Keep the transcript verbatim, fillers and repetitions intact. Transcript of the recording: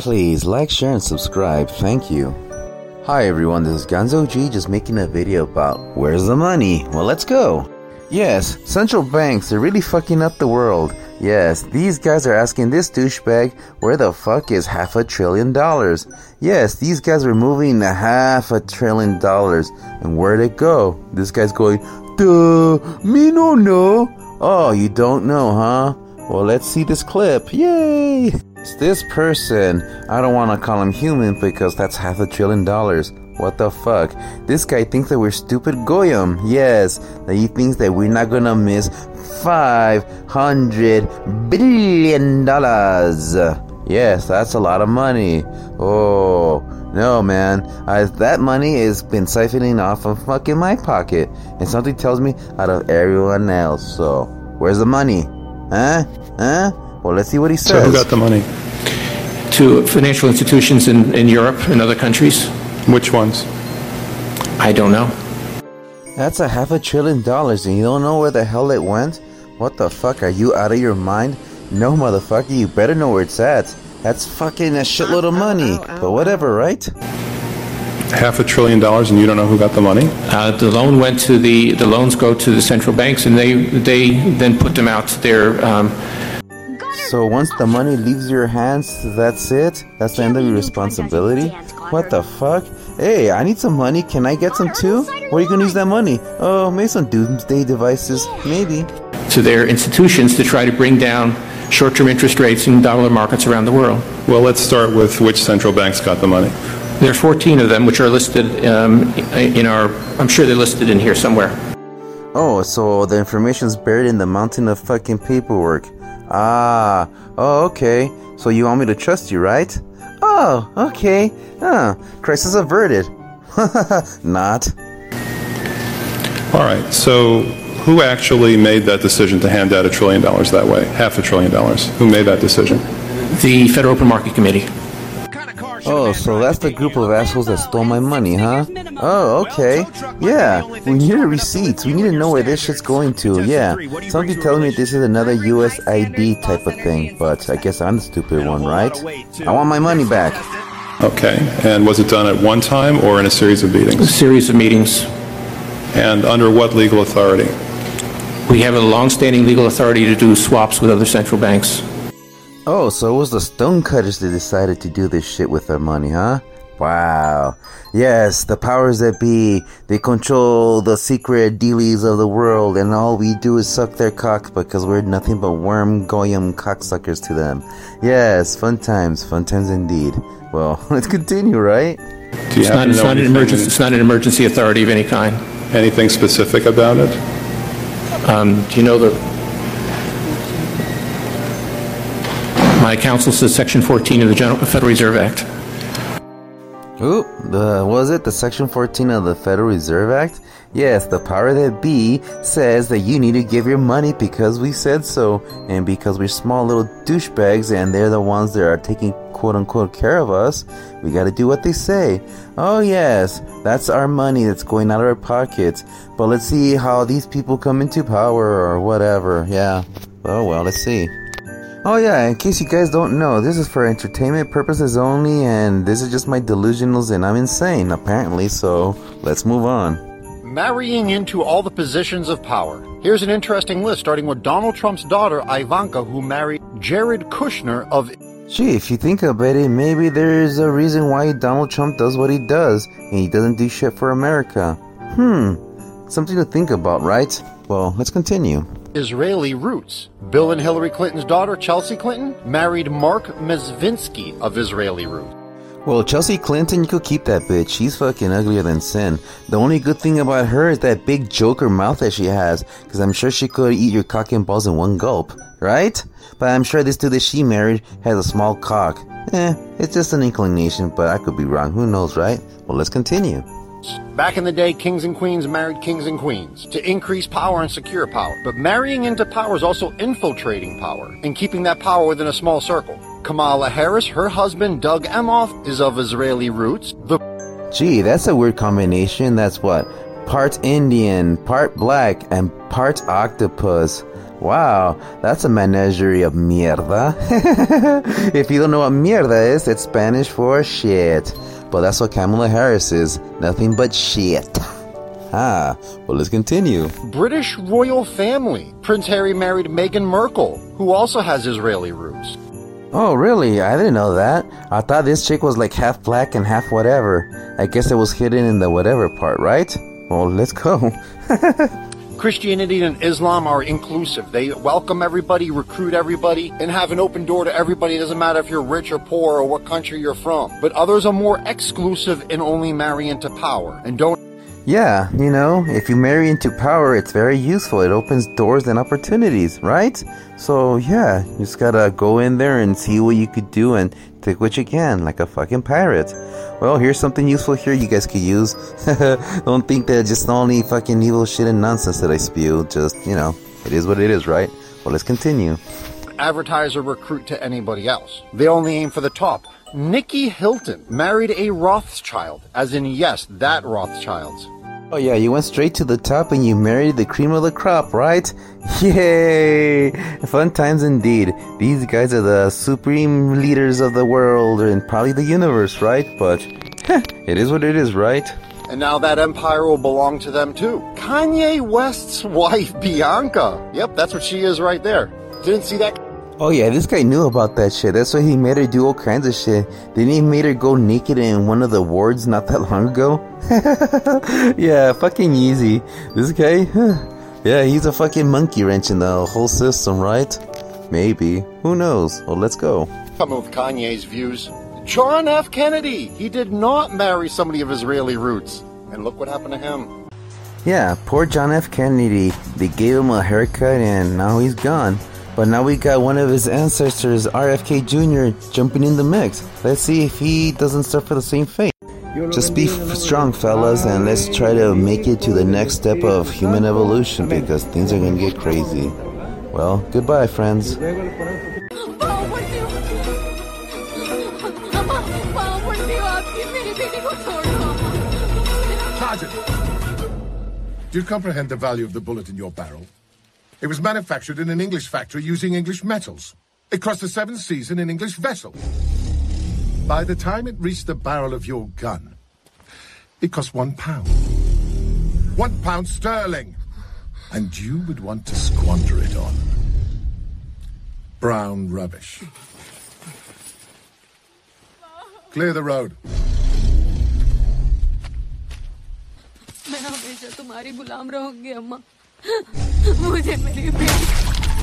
Please like, share, and subscribe. Thank you. Hi everyone, this is Gonzo G, just making a video about where's the money? Well, let's go. Yes, central banks are really fucking up the world. Yes, these guys are asking this douchebag where the fuck is half a trillion dollars. Yes, these guys are moving a half a trillion dollars. And where'd it go? This guy's going, duh, me no know. Oh, you don't know, huh? Well, let's see this clip. Yay! It's this person. I don't want to call him human because that's half a trillion dollars. What the fuck? This guy thinks that we're stupid goyim. Yes, that he thinks that we're not gonna miss five hundred billion dollars. Yes, that's a lot of money. Oh, no, man. I, that money has been siphoning off of fucking my pocket. And something tells me out of everyone else. So, where's the money? Huh? Huh? Well, let's see what he says. So who got the money? To financial institutions in, in Europe and other countries. Which ones? I don't know. That's a half a trillion dollars and you don't know where the hell it went? What the fuck? Are you out of your mind? No, motherfucker, you better know where it's at. That's fucking a shitload of money. But whatever, right? Half a trillion dollars and you don't know who got the money? Uh, the loan went to the, the loans go to the central banks and they, they then put them out to their... Um, So once the money leaves your hands, that's it? That's the end of your responsibility? What the fuck? Hey, I need some money. Can I get some too? Where are you gonna use that money? Oh, maybe some doomsday devices. Maybe. To their institutions to try to bring down short-term interest rates in dollar markets around the world. Well, let's start with which central banks got the money. There are fourteen of them which are listed um, in our... I'm sure they're listed in here somewhere. Oh, so the information's buried in the mountain of fucking paperwork. Ah, oh, okay. So you want me to trust you, right? Oh, okay. Huh. Crisis averted. Not. All right, so who actually made that decision to hand out a trillion dollars that way? Half a trillion dollars. Who made that decision? The Federal Open Market Committee. Oh, so that's the group of assholes that stole my money, huh? Oh, okay. Yeah, we need the receipts. We need to know where this shit's going to. Yeah, somebody telling me this is another U S I D type of thing, but I guess I'm the stupid one, right? I want my money back. Okay, and was it done at one time or in a series of meetings? A series of meetings. And under what legal authority? We have a long-standing legal authority to do swaps with other central banks. Oh, so it was the stonecutters that decided to do this shit with their money, huh? Wow. Yes, the powers that be, they control the secret dealies of the world, and all we do is suck their cock because we're nothing but worm goyim cocksuckers to them. Yes, fun times, fun times indeed. Well, let's continue, right? Do you it's not, it's not an emergency. It's not an emergency authority of any kind. Anything specific about it? Um, do you know the? My counsel says Section fourteen of the General Federal Reserve Act. Ooh, the, was it the Section fourteen of the Federal Reserve Act? Yes, the power that be says that you need to give your money because we said so, and because we're small little douchebags and they're the ones that are taking quote-unquote care of us, we gotta do what they say. Oh yes, that's our money that's going out of our pockets, but let's see how these people come into power or whatever, yeah. Oh well, let's see. Oh yeah, in case you guys don't know, this is for entertainment purposes only, and this is just my delusionals, and I'm insane, apparently, so let's move on. Marrying into all the positions of power. Here's an interesting list, starting with Donald Trump's daughter, Ivanka, who married Jared Kushner of... Gee, if you think about it, maybe there's a reason why Donald Trump does what he does, and he doesn't do shit for America. Hmm, something to think about, right? Well, let's continue. Israeli roots. Bill and Hillary Clinton's daughter, Chelsea Clinton, married Mark Mezvinsky of Israeli roots. Well, Chelsea Clinton, you could keep that bitch. She's fucking uglier than sin. The only good thing about her is that big joker mouth that she has, because I'm sure she could eat your cock and balls in one gulp, right? But I'm sure this dude that she married has a small cock. Eh, it's just an inclination, but I could be wrong. Who knows, right? Well, let's continue. Back in the day, kings and queens married kings and queens to increase power and secure power. But marrying into power is also infiltrating power and keeping that power within a small circle. Kamala Harris, her husband Doug Emhoff, is of Israeli roots. The Gee, that's a weird combination. That's what? Part Indian, part black, and part octopus. Wow, that's a menagerie of mierda. If you don't know what mierda is, it's Spanish for shit. But that's what Kamala Harris is. Nothing but shit. Ah, well, let's continue. British royal family. Prince Harry married Meghan Markle, who also has Israeli roots. Oh, really? I didn't know that. I thought this chick was like half black and half whatever. I guess it was hidden in the whatever part, right? Well, let's go. Christianity and Islam are inclusive. They welcome everybody, recruit everybody, and have an open door to everybody. It doesn't matter if you're rich or poor or what country you're from. But others are more exclusive and only marry into power and don't. Yeah, you know, if you marry into power, it's very useful. It opens doors and opportunities, right? So, yeah, you just gotta go in there and see what you could do and take what you can, like a fucking pirate. Well, here's something useful here you guys could use. Don't think that just only fucking evil shit and nonsense that I spew. Just, you know, it is what it is, right? Well, let's continue. Advertise or recruit to anybody else. They only aim for the top. Nikki Hilton married a Rothschild, as in, yes, that Rothschilds. Oh yeah, you went straight to the top and you married the cream of the crop, right? Yay! Fun times indeed. These guys are the supreme leaders of the world and probably the universe, right? But heh, it is what it is, right? And now that empire will belong to them too. Kanye West's wife, Bianca. Yep, that's what she is right there. Didn't see that? Oh yeah, this guy knew about that shit. That's why he made her do all kinds of shit. Didn't he made her go naked in one of the wards not that long ago? Yeah, fucking easy. This guy, yeah, he's a fucking monkey wrench in the whole system, right? Maybe. Who knows? Well, let's go. Coming with Kanye's views. John F. Kennedy. He did not marry somebody of Israeli roots. And look what happened to him. Yeah, poor John F. Kennedy. They gave him a haircut and now he's gone. But now we got one of his ancestors, R F K Junior, jumping in the mix. Let's see if he doesn't suffer the same fate. Just be f- strong, fellas, and let's try to make it to the next step of human evolution because things are gonna get crazy. Well, goodbye, friends. Sergeant, do you comprehend the value of the bullet in your barrel? It was manufactured in an English factory using English metals. It crossed the seven seas in an English vessel. By the time it reached the barrel of your gun, it cost one pound. One pound sterling. And you would want to squander it on brown rubbish. Clear the road. मैं हमेशा तुम्हारी गुलाम रहूंगी अम्मा मुझे मेरी बेटी